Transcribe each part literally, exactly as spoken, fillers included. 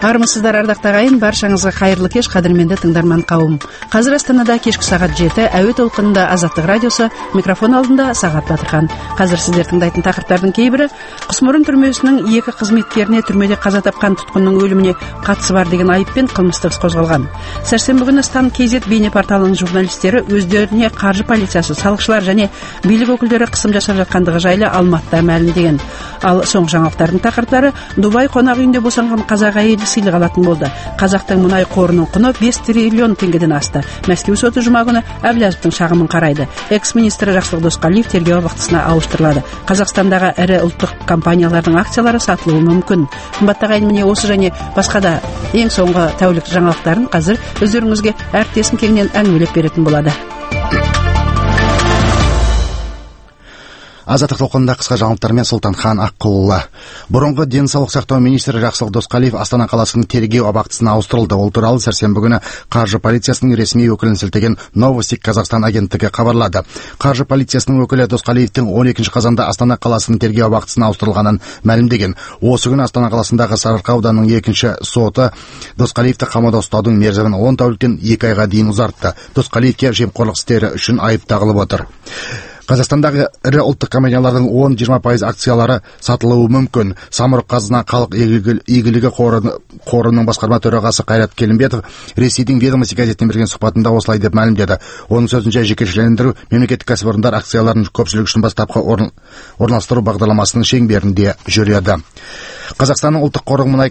Армысыздар ардактуу агайын, баршаңызга кайырлы кеш, кадырменде тыңдарман кабым. Казыр Астанада кешки сагат жети, Әуе толкунунда Азаттык радиосу, микрофон алдында Сагат Батырхан. Казыр сиздер тыңдайтын такырыптардын кейбири Кусмурун түрмөсүнүн эки кызметкерине түрмөдө каза тапкан туткундун өлүмүнө катысы бар деген айыппен кылмыштык іс козголгон. Сәрсенбі күнү Стан Кейзет бейне порталынын журналисттери өздөрүнө каржы полициясы, салыкчылар жана бийлик өкүлдөрү кысым жашап жаткандыгы жайлы Алматыда маалимдеген. Ал соңку жаңалыктардын такырыптары Дубай конак үйүндө босонгон казак айыл сыйлык алатын болду. Казактын мунай корунун куну беш триллион теңгеден асты. Мәскеу соту жума күнү Әблязовдун шагымын карайды. Экс-министр Жаксылык Досқалиев тергөө убактысына ауыштырылады. Казакстандагы ири улуттук компаниялардын акциялары сатылуы мүмкүн. Кымбаттуу агайын, міне осы және басқа да ең соңғы тәулік жаңалықтарын қазір өздеріңізге әріптесім кеңінен әңгімелеп беретін болады. Азаттык толкунунда кыска жаңылыктармен Султанхан Аккулова. Бурунку денсаулык сактоо министри Жаксылык Досқалиев Астана каласынын тергөө абактысына ауыстырылды. Ол тууралуу сәрсенбі күнү каржы полициясынын ресми өкүлүн силтеген Новости Казахстан агенттиги кабарлады. Каржы полициясынын өкүлү Досқалиевдин он экинчи казанда Астана каласынын тергөө абактысына ауыстырылганын маалимдеген. Осы күнү Астана каласындагы Сарыарка ауданынын экинчи соту Досқалиевди камоодо уктоодун мерзимин он тәулүктөн эки айга дейин узартты. Досқалиевге жемкорлук иштери үчүн айып тагылып отур. Казакстандагы ири улуттук компаниялардын он жыйырма пайыз акциялары сатылуы мүмкүн. Самұрық Қазына Калык ийгилиги корунун баскарма төрагасы Кайрат Келимбетов Ресейдин Ведомости газетине берген сухбатында осылай деп маалимдеді. Onun сөзүнчө жекешелендирүү мемлекеттик кәсіпорындар акцияларын көпчүлүк үчүн бастапкы орналаштыруу багдарламасынын шеңберинде жүрөдү. Казакстандын улуттук қоры мунай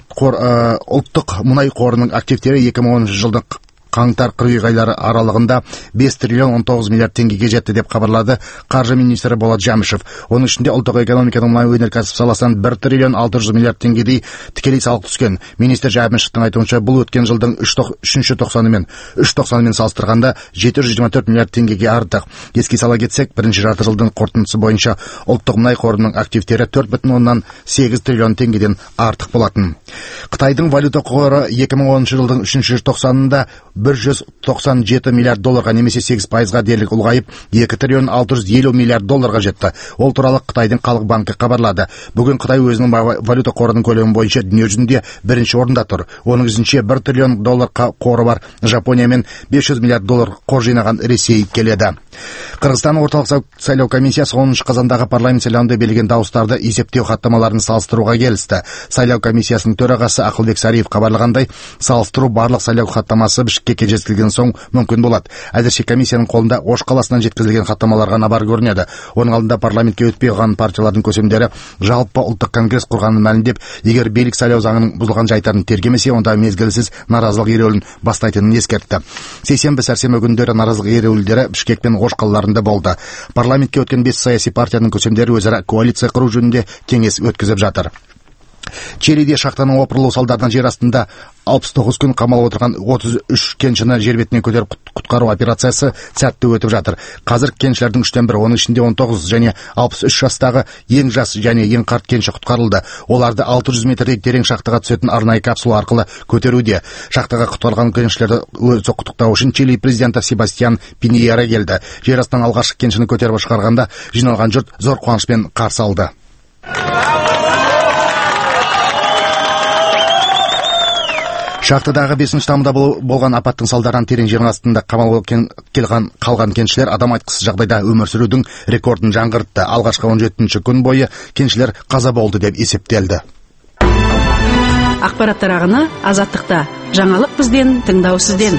улуттук мунай корунун активдери эки миң онунчу жылдын қаңтар кыргыз айлары аралыгында беш триллион он тогуз миллиард теңгеге жетти деп кабарлады каржы министри Болот Жамишев. Онун ичинде улуттук экономиканын мунай өнеркәсип саласынан бир триллион алты жүз миллиард теңгедей тикелей салык түскөн. Министр Жамишевдин айтуунча, бул өткөн жылдын үчүнчү токсаны менен үч токсаны менен салыштырганда жети жүз жыйырма төрт миллиард теңгеге артык. Эске сала кетсек, биринчи жарты жылдын корутундусу боюнча улуттук мунай корунун активдери төрт бүтүн ондон сегиз триллион теңгеден артык болатын. Кытайдын валюта кору эки миң онунчу жылдын үчүнчү токсанында бир жүз токсон жети миллиард долларга немесе сегиз пайызга дээрлик улгайып эки триллион алты жүз элүү миллиард долларга жетти. Ол тууралуу Кытайдын Калык банкы кабарлады. Бүгүн Кытай өзүнүн валюта корунун көлөмү боюнча дүйнө жүзүндө биринчи орунда тур. Онун ичинде бир триллион доллар кору бар Жапония менен беш жүз миллиард доллар кор жыйнаган Ресей келеді. Кыргызстандын орталык сайлоо комиссиясы онунчу казандагы парламент сайлоонунда берилген дауыстарды эсептөө каттамаларын салыштырууга келишти. Сайлоо комиссиясынын төрагасы Акылбек Сариев кабарлагандай, салыштыруу барлык сайлоо каттамасы Бишкекке жеткизилген соң мүмкүн болот. Азырчы комиссиянын колунда Ош каласынан жеткизилген каттамалар гана бар көрүнөдү. Онун алдында парламентке өтпөй калган партиялардын көсөмдөрү жалпы улуттук конгресс курганын маалимдеп, эгер бийлик сайлоо заңынын бузулган жайтарын тергемесе, онда мезгилсиз наразылык эреөлүн баштайтынын эскертти. Сейсенбі сәрсенбі күндөрү наразылык эреөлдөрү Бишкек менен Ош калаларында болду. Парламентке өткөн беш саясий партиянын көсөмдөрү өз ара коалиция куруу жөнүндө кеңеш өткүзүп жатыр. Чилиде шахтанын опурулуу салдарынан жер астында алпыс тогуз күн камалып отурган отуз үч кенчини жер бетине көтөрүп куткаруу операциясы сәттүү өтүп жатыр. Казыр кенчилердин үчтөн бири, онун ичинде он тогуз жана алпыс үч жаштагы эң жас жана эң карт кенчи куткарылды. Оларды алты жүз метрдей терең шахтага түсөтүн арнайы капсула аркылуу көтөрүүдө. Шахтага куткарылган кенчилерди өзү куттуктоо үчүн Чили президенти Себастьян Пиньера келди. Жер астынан алгачкы кенчини көтөрүп чыгарганда жиналган журт зор кубаныч менен каршы алды. Шахтадагы бешинчи тамда болгон апаттын салдарынан терең жердин астында камалып келген калган кенчилер адам айткысыз жагдайда өмүр сүрүүдүн рекордун жаңгыртты. Алгачкы он жетинчи күн бою кенчилер каза болду деп эсептелди. Акбараттар агыны Азаттыкта. Жаңалык бизден, тыңдоо сизден.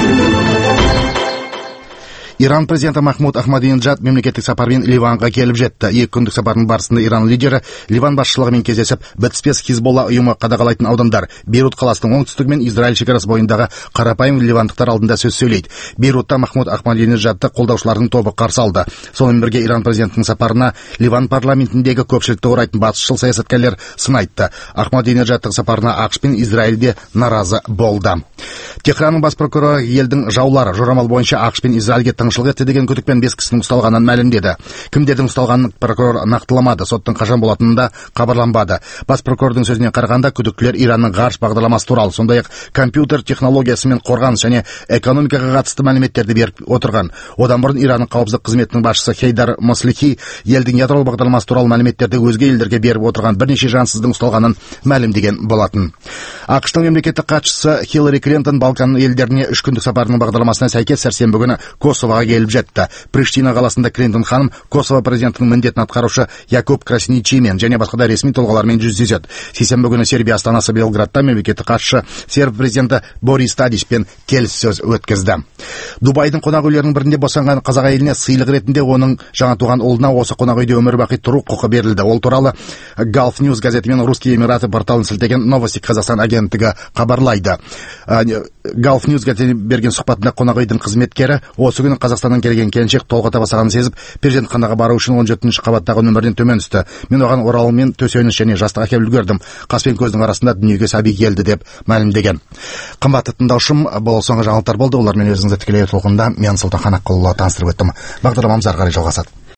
Иран президенти Махмуд Ахмадинеджад мемлекеттик сапар менен Ливанга келип жетти. Эки күндүк сапардын барысында Иран лидери Ливан башчылыгы менен кездешип, Бетспес Хизболла уюму кадагалайтын аудандар Бейрут каласынын оңтүстүгү менен Израиль чекарасы боюндагы карапайым ливандыктар алдында сөз сөйлейт. Бейрутта Махмуд Ахмадинеджадты колдоочулардын тобу каршы алды. Сонун бирге Иран президентинин сапарына Ливан парламентиндеги көпчүлүктү урайтын батышчыл саясаткерлер сын айтты. Ахмадинеджаддын сапарына АКШ менен Израилде наразы болду. Техранын бас прокурору элдин жаулары жорамал боюнча АКШ менен Израилге тыңшылық етті деген күдікпен бес кісінің ұсталғанын мәлімдеді. Кімдердің ұсталғанын прокурор нақтыламады, соттың қашан болатыны да хабарланбады. Бас прокурордың сөзіне қарағанда, күдіктілер Иранның ғарыш бағдарламасы туралы, сондай-ақ компьютер технологиясы мен қорғаныс және экономикаға қатысты мәліметтерді беріп отырған. Одан бұрын Иранның қауіпсіздік қызметінің басшысы Хейдар Маслихи елдің ядролық бағдарламасы туралы мәліметтерді өзге елдерге беріп отырған бірнеше жансыздың ұсталғанын мәлімдеген болатын. ақш-тың мемлекеттік хатшысы Хиллари Клинтон Балкан елдеріне үш күндік сапарының бағдарламасына сәйкес сәрсенбі күні Косовоға келіп жетті. Приштина қаласында Клинтон ханым Косово президентінің міндетін атқарушы Якуб Красничимен және басқа да ресми тұлғалармен жүздеседі. Сейсенбі күні Сербия астанасы Белградта мемлекеттік хатшы серб президенті Борис Тадичпен келіссөз өткізді. Дубайдың қонақ үйлерінің бірінде босанған қазақ әйеліне сыйлық ретінде оның жаңа туған ұлына осы қонақ үйде өмір бақи тұру құқы берілді. Ол туралы Gulf News газеті мен Русские Эмираты порталын сілтеген Новости Казахстан агенттігі хабарлайды. Gulf News газетіне берген сұхбатында қонақ үйдің қызметкері осы күні Қазақстаннан келген келіншек толғата бастағанын сезіп, перзентханаға бару үшін он жетінші қабаттағы нөмірден төмен түсті. Мен оған оралмен төсеніш және жастық әкеліп үлгердім. Қас пен көздің арасында дүниеге сәби келді деп мәлімдеген. Қымбатты тыңдаушым, бұл соңғы жаңалықтар болды. Олармен өзіңізді тікелей толқында мен Сұлтанхан Аққұлұлы таныстырып өттім. Бағдарламамыз ары қарай жалғасады.